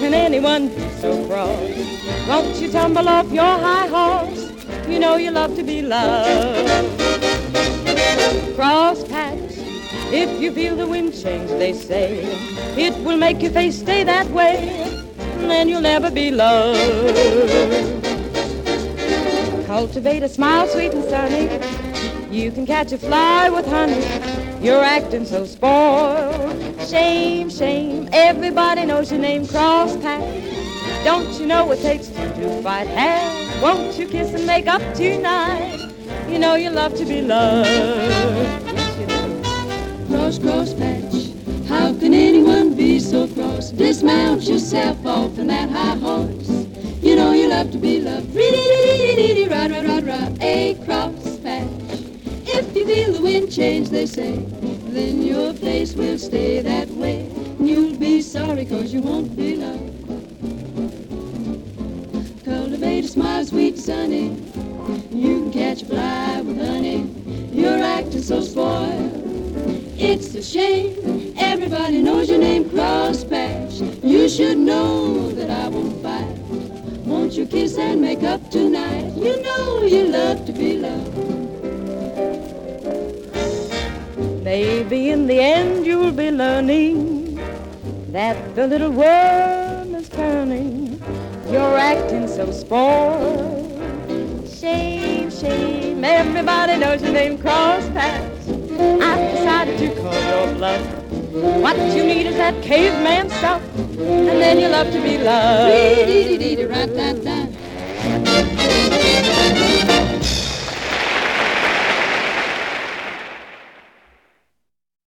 can anyone be so cross? Won't you tumble off your high horse? You know you love to be loved. Cross patch, if you feel the wind change, they say, it will make your face stay that way, and then you'll never be loved. Cultivate a smile sweet and sunny. You can catch a fly with honey. You're acting so spoiled. Shame, shame, everybody knows your name. Cross patch, don't you know it takes two to fight half? Won't you kiss and make up tonight? You know you love to be loved. Yes, you do. Cross, cross patch, how can anyone be so cross? Dismount yourself off in that high horse. You know you love to be loved. Ree-dee-dee-dee-dee-dee, ride, ride, ride, ride. A cross patch. If you feel the wind change, they say, then your face will stay that way. And you'll be sorry 'cause you won't be loved. Cultivate a smile, sweet sunny. You can catch a fly with honey. You're acting so spoiled. It's a shame. Everybody knows your name, Cross Patch. You should know that I won't fight. Won't you kiss and make up tonight? You know you love to be loved. Maybe in the end you'll be learning that the little world is turning. You're acting so spoiled. Shame, shame, everybody knows your name, Cross Patch. I've decided to call your bluff. What you need is that caveman stuff, and then you love to be loved. Dee-dee-dee-dee, right-da-da.